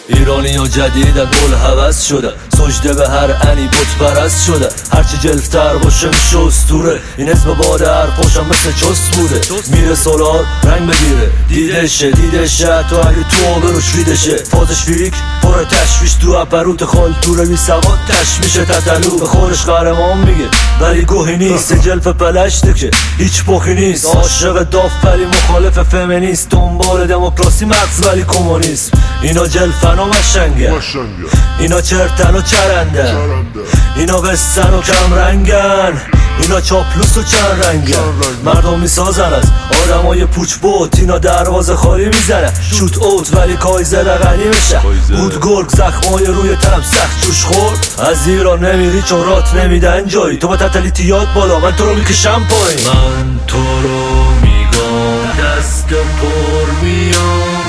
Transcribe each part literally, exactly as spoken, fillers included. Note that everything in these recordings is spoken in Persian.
ایرانی ها جدیدن دل هوس شده، سجده به هر انی بت پرست شده. هرچی جلفتر باشه میشه اسطوره، این اسم باد حرفاشم مثل چست بوده. میره سالار رنگ بگیره، دیدشه دیدشه تو اگه تو آبروش ریدشه. فازش فیریک پر تشویش تو اپروت خال توره بی سواد تشمیشه تتلو. به خورش قهرمان میگه ولی گوهی نیست، جلف پلشته که هیچ پخی نیست. عاشق داف ولی مخالف فمینیست، دنبال دموکراسی مغز ولی کمونیسم. اینا جلفن و مشنگن، اینا چرتن و چرندن، اینا قصن و کم رنگن، اینا چاپلوس و چند رنگن. مردم میسازن از آدم های پوچ بوت، اینا دروازه خالی میزنن شوت اوت ولی کایزر غنی میشه. بود گرگ زخمای روی تنم سخت جوش خورد، از ایران نمیری چون رات نمیدن جایی. تو با تتلیتیات بالا من تو رو میکشم پایین. من تو رو میگم دست پر میام،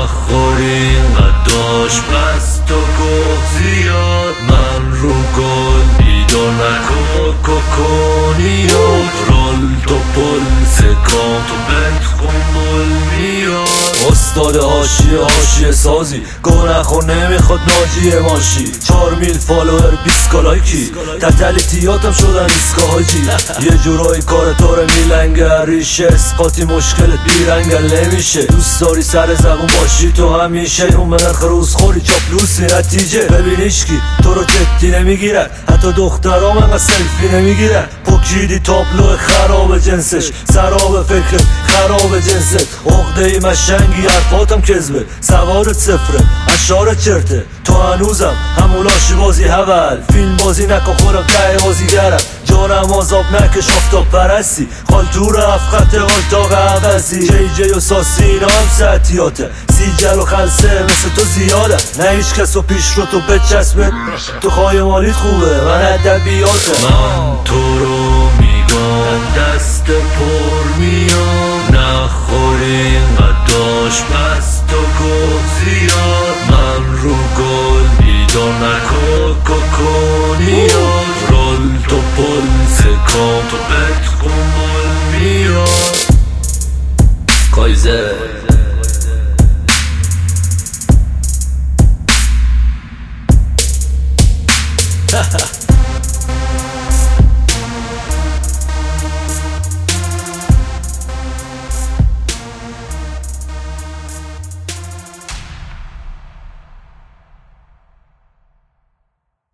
نخوری قداش پس تو گفت زیاد. من رو گل بیدار نکن کوکونی رول تو پل سکام تو بنت قنبل میاد. استاد حاشیه حاشیه سازی گو نخور نمیخواد ناجیه ماشی. چار میل فالوور بیست لایکی، تتلیتیاتم شدن ایسکا حاجی. یه جورایی کار تو رو میلنگه، ریشه اسقاطی مشکلت بیرنگل نمیشه. دوست داری سر زبون باشی تو همیشه، اون منرخ روز خوری چاپلوسی نتیجه. ببین ایشکی تو رو جدی نمیگیرن، حتی دخترام انقدر سلفی نمیگیرن. پوکیدی تابلو خراب جنسش، سراب فکر خراب جنست. عقده ای مشنگی حرفاتم کذبه، سوارت صفره اشارت چرته. تو هنوزم همون لاشی بازی هول، فیلم بازی نکن خودم ته بازیگرم. جانم آزاب نکش آفتاب پرستی، خالتور هفت خط قلتاق عوضی. جی جی و ساسی اینا هم سعتیاته، سیجل و خلصه مثل تو زیاده. نه هیچ کس و پیش رو تو بچسبه، تو خواهی مالیت خوبه من ادبیاته. من تو رو میگم دست پر میام، نخوری قداش پس تو گفت زیاد. من رو گل بیدار نکن کوکونی رول تو پل سکام تو بنت قنبل میاد. کایزر Ha ha